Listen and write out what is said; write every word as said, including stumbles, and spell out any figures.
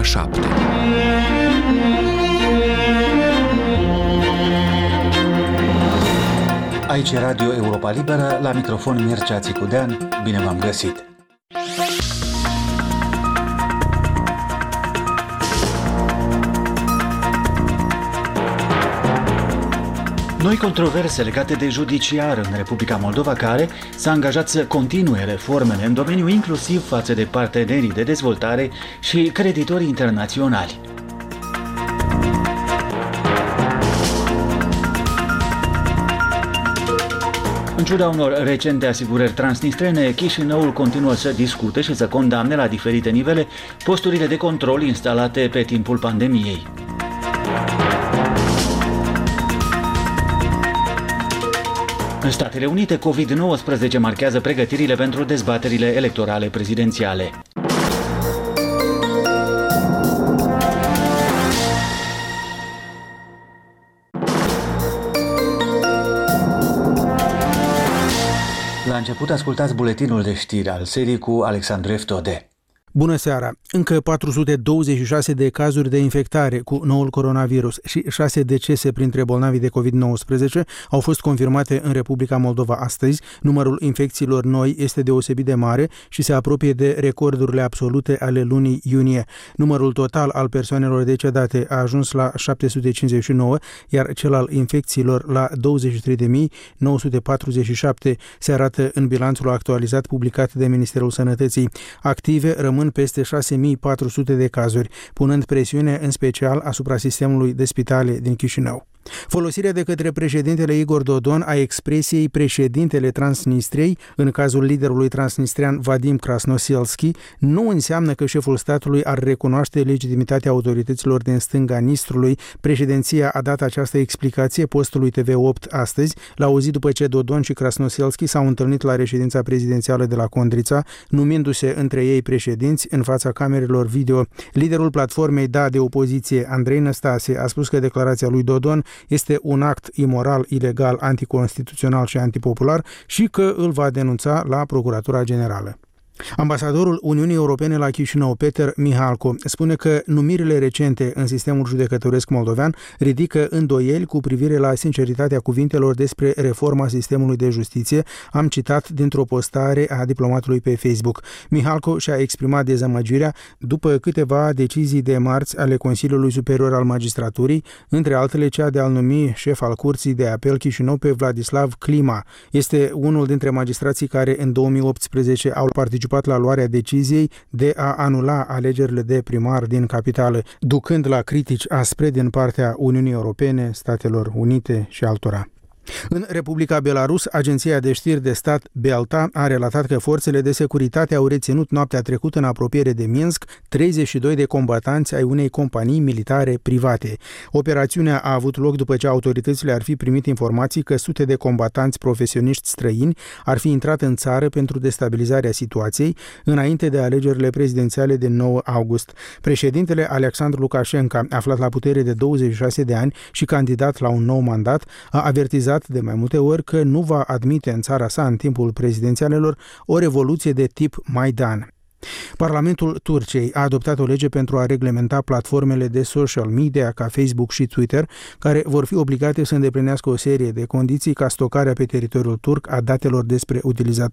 șapte. Aici e Radio Europa Liberă, la microfon Mircea Țicudean, bine v-am găsit! Noi controverse legate de judiciar în Republica Moldova, care s-a angajat să continue reformele în domeniu, inclusiv față de partenerii de dezvoltare și creditorii internaționali. În ciuda unor recente asigurări transnistrene, Chișinăul continuă să discute și să condamne la diferite nivele posturile de control instalate pe timpul pandemiei. În Statele Unite, covid nouăsprezece marchează pregătirile pentru dezbaterile electorale prezidențiale. La început ascultați buletinul de știri al serii cu Alexandru Eftode. Bună seara! Încă patru sute douăzeci și șase de cazuri de infectare cu noul coronavirus și șase decese printre bolnavii de covid nouăsprezece au fost confirmate în Republica Moldova astăzi. Numărul infecțiilor noi este deosebit de mare și se apropie de recordurile absolute ale lunii iunie. Numărul total al persoanelor decedate a ajuns la șapte sute cincizeci și nouă, iar cel al infecțiilor la douăzeci și trei de mii nouă sute patruzeci și șapte, se arată în bilanțul actualizat publicat de Ministerul Sănătății. Active rămân peste șase mii patru sute de cazuri, punând presiune în special asupra sistemului de spitale din Chișinău. Folosirea de către președintele Igor Dodon a expresiei președintele Transnistriei, în cazul liderului transnistrian Vadim Krasnoselski, nu înseamnă că șeful statului ar recunoaște legitimitatea autorităților din stânga Nistrului. Președinția a dat această explicație postului T V opt astăzi, la o zi după ce Dodon și Krasnoselski s-au întâlnit la reședința prezidențială de la Condrița, numindu-se între ei președinți în fața camerelor video. Liderul platformei Da de opoziție, Andrei Năstase, a spus că declarația lui Dodon este un act imoral, ilegal, anticonstituțional și antipopular și că îl va denunța la Procuratura Generală. Ambasadorul Uniunii Europene la Chișinău, Peter Mihalko, spune că numirile recente în sistemul judecătoresc moldovean ridică îndoieli cu privire la sinceritatea cuvintelor despre reforma sistemului de justiție. Am citat dintr-o postare a diplomatului pe Facebook. Mihalko și-a exprimat dezamăgirea după câteva decizii de marți ale Consiliului Superior al Magistraturii, între altele cea de a-l numi șef al Curții de Apel Chișinău pe Vladislav Klima. Este unul dintre magistrații care în două mii optsprezece au participat la luarea deciziei de a anula alegerile de primar din capitală, ducând la critici aspre din partea Uniunii Europene, Statelor Unite și altora. În Republica Belarus, agenția de știri de stat Belta a relatat că forțele de securitate au reținut noaptea trecută în apropiere de Minsk treizeci și doi de combatanți ai unei companii militare private. Operațiunea a avut loc după ce autoritățile ar fi primit informații că sute de combatanți profesioniști străini ar fi intrat în țară pentru destabilizarea situației înainte de alegerile prezidențiale de nouă august. Președintele Alexandru Lukashenko, aflat la putere de douăzeci și șase de ani și candidat la un nou mandat, a avertizat de mai multe ori că nu va admite în țara sa în timpul prezidențialelor o revoluție de tip Maidan. Parlamentul Turciei a adoptat o lege pentru a reglementa platformele de social media ca Facebook și Twitter, care vor fi obligate să îndeplinească o serie de condiții ca stocarea pe teritoriul turc a datelor despre utilizatori.